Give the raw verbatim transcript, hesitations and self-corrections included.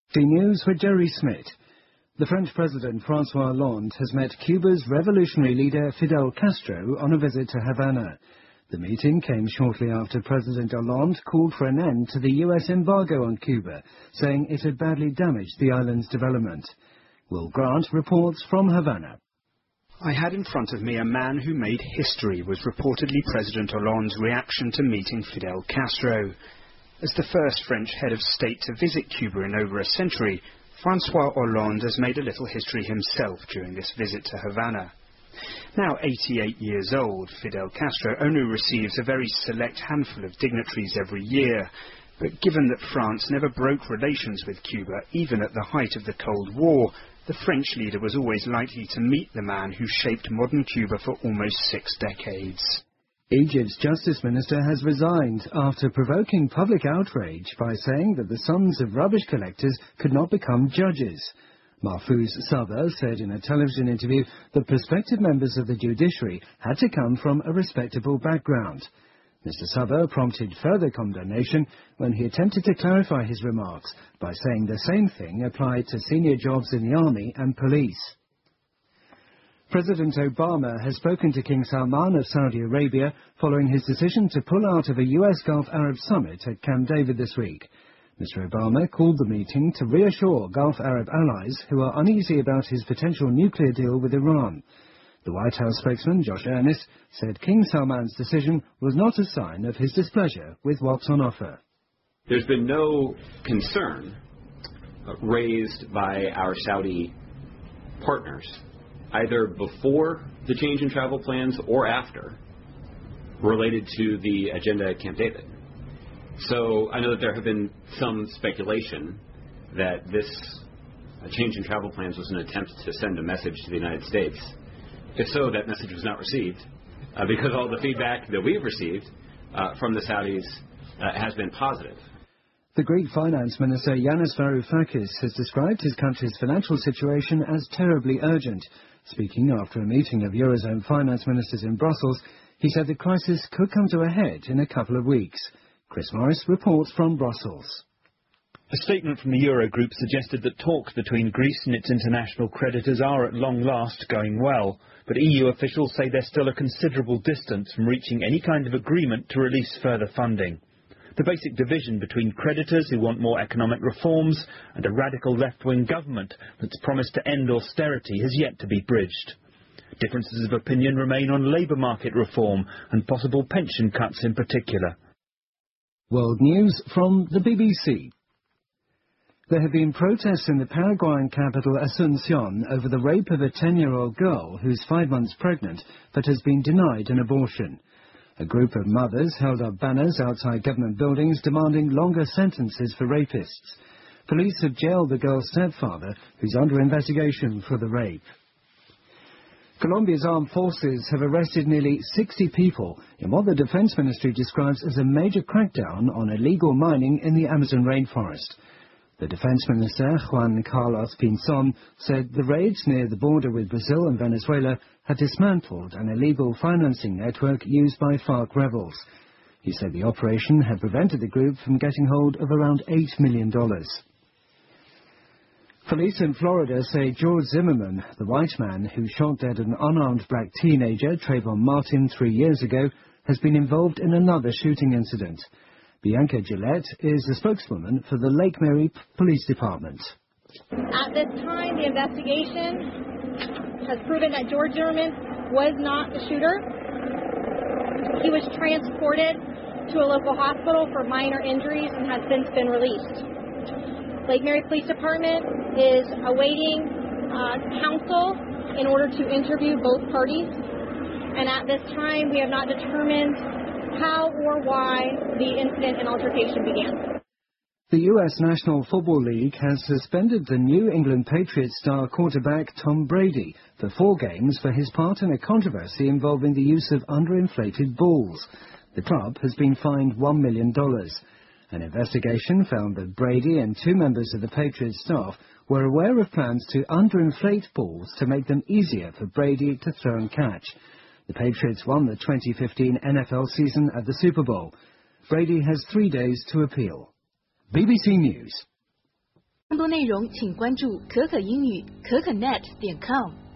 The News with Jerry Smith. The French President François Hollande has met Cuba's revolutionary leader Fidel Castro on a visit to Havana. The meeting came shortly after President Hollande called for an end to the U S embargo on Cuba, saying it had badly damaged the island's development. Will Grant reports from Havana. I had in front of me a man who made history, was reportedly President Hollande's reaction to meeting Fidel Castro. As the first French head of state to visit Cuba in over a century, François Hollande has made a little history himself during this visit to Havana. Now eighty-eight years old, Fidel Castro only receives a very select handful of dignitaries every year. But given that France never broke relations with Cuba, even at the height of the Cold War, the French leader was always likely to meet the man who shaped modern Cuba for almost six decades. Egypt's justice minister has resigned after provoking public outrage by saying that the sons of rubbish collectors could not become judges. Mahfouz Saba said in a television interview that prospective members of the judiciary had to come from a respectable background. Mister Saba prompted further condemnation when he attempted to clarify his remarks by saying the same thing applied to senior jobs in the army and police. President Obama has spoken to King Salman of Saudi Arabia following his decision to pull out of a U S Gulf Arab summit at Camp David this week. Mister Obama called the meeting to reassure Gulf Arab allies who are uneasy about his potential nuclear deal with Iran. The White House spokesman, Josh Earnest, said King Salman's decision was not a sign of his displeasure with what's on offer. There's been no concern raised by our Saudi partners, either before the change in travel plans or after, related to the agenda at Camp David. So I know that there have been some speculation that this change in travel plans was an attempt to send a message to the United States. If so, that message was not received, uh, because all the feedback that we've received uh, from the Saudis uh, has been positive. The Greek finance minister Yanis Varoufakis has described his country's financial situation as terribly urgent. Speaking after a meeting of Eurozone finance ministers in Brussels, he said the crisis could come to a head in a couple of weeks. Chris Morris reports from Brussels. A statement from the Eurogroup suggested that talks between Greece and its international creditors are at long last going well, but E U officials say they're still a considerable distance from reaching any kind of agreement to release further funding. The basic division between creditors who want more economic reforms and a radical left-wing government that's promised to end austerity has yet to be bridged. Differences of opinion remain on labour market reform and possible pension cuts in particular. World News from the B B C. There have been protests in the Paraguayan capital Asunción over the rape of a ten-year-old girl who's five months pregnant but has been denied an abortion. A group of mothers held up banners outside government buildings demanding longer sentences for rapists. Police have jailed the girl's stepfather, who's under investigation for the rape. Colombia's armed forces have arrested nearly sixty people in what the Defense Ministry describes as a major crackdown on illegal mining in the Amazon rainforest. The Defense Minister, Juan Carlos Pinzon, said the raids near the border with Brazil and Venezuela had dismantled an illegal financing network used by FARC rebels. He said the operation had prevented the group from getting hold of around eight million dollars. Police in Florida say George Zimmerman, the white man who shot dead an unarmed black teenager, Trayvon Martin, three years ago, has been involved in another shooting incident. Bianca Gillette is the spokeswoman for the Lake Mary P Police Department. At this time, the investigation has proven that George Zimmerman was not the shooter. He was transported to a local hospital for minor injuries and has since been released. Lake Mary Police Department is awaiting uh, counsel in order to interview both parties. And at this time, we have not determined how or why the incident and altercation began. The U S National Football League has suspended the New England Patriots star quarterback Tom Brady for four games for his part in a controversy involving the use of underinflated balls. The club has been fined one million dollars. An investigation found that Brady and two members of the Patriots staff were aware of plans to underinflate balls to make them easier for Brady to throw and catch. The Patriots won the twenty fifteen N F L season at the Super Bowl. Brady has three days to appeal. B B C News. 多内容请关注可可英语可可 net 点 com。